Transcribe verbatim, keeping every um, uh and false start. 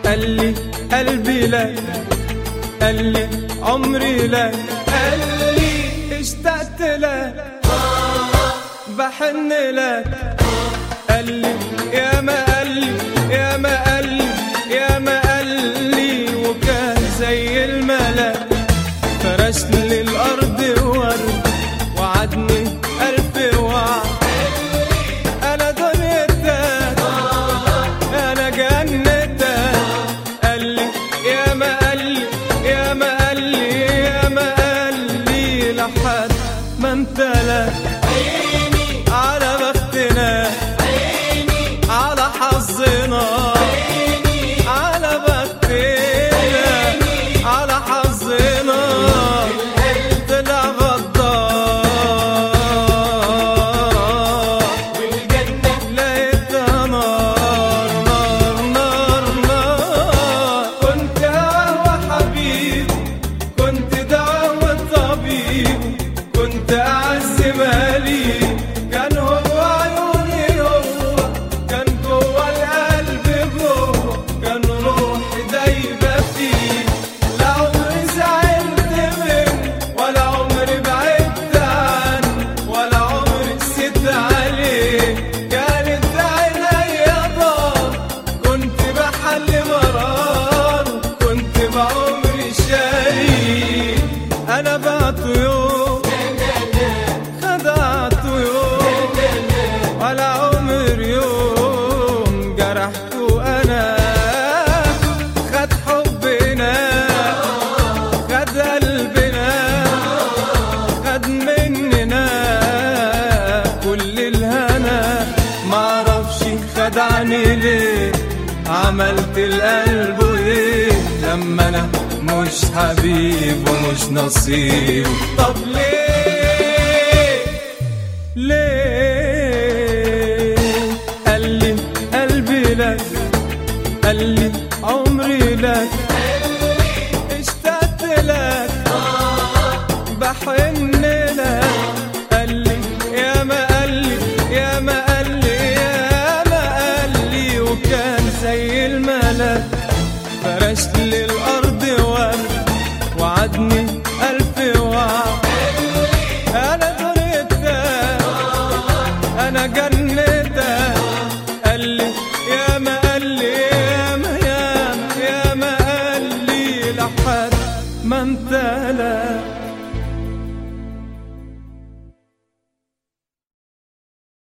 قال لي قلبي لك، قال لي عمري لك، قال لي اشتقت لك بحن لك، قال لي يا ما قال لي يا ما قال لي يا ما قال لي، وكان زي الملك فرش لي الأرض ورد وعدني ألف وعد. أنا دنيتك أنا جنتك، قال لي يا ما قال لي يا ما قال لي يا ما قال لي لحد ما امتلك. عيني على بختنا، عيني على حظنا، عيني على بختنا، عيني على حظنا. طلع غدار والجنة لقيتها نار نار نار نار. كنت هوا حبيب، كنت دواء طبيب، كنت أعز مالي، كان هو عيوني هو، كان جوا القلب جوه، كان روحي دايبة فيه. لا عمري زعلت منه ولا عمري بعدت عنه ولا عمري قسيت عليه، كانت عينيا ضار، كنت بحل مراره، كنت بعمري شريك. أنا بعته يوم خدعته يوم ولا عمر يوم جرحته. أنا خد حبنا، خد قلبنا، خد مننا كل الهنا. معرفش خدعني ليه، عملت القلب ايه لما انا مش حبيب ومش نصيب. طب ليه ليه؟ قال لي قلبي لك، قال لي عمري لك، اشتقت لك بحن لك، قال لي يا ما قال لي يا ما قال لي يا ما قال لي، وكان زي الملك فرش لي الأرض ورد وعدني ألف وعد. أنا دنيتك أنا جنتك، قال لي يا ما قال لي يا ما يا ما يا ما قال لي لحد ما امتلك.